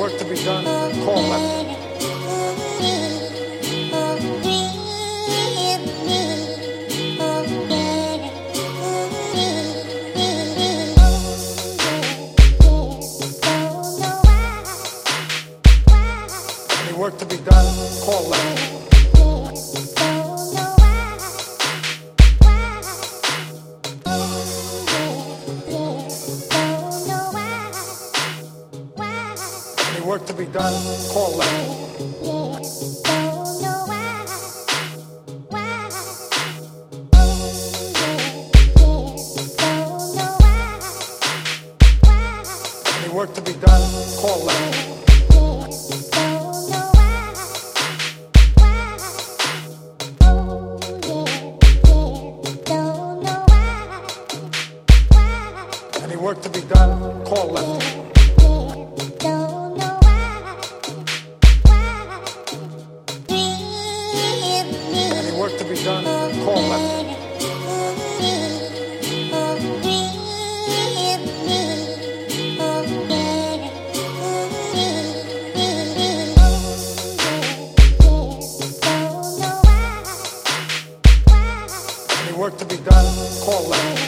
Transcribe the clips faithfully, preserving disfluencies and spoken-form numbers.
work to be done, call left. Any work to be done, call left. Any work to be done, call left. Any work to be done, call left. Any work to be done, call left. Any work to be done, call left. Any work to be done, call left.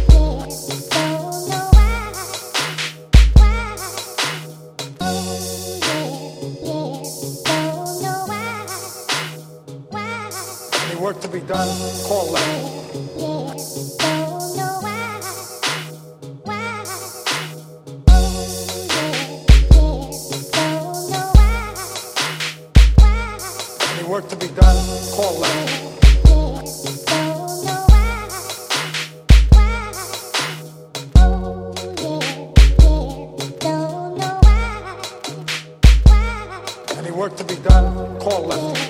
Any work to be done, call left. Any work to be done, call left. Any work to be done, call left.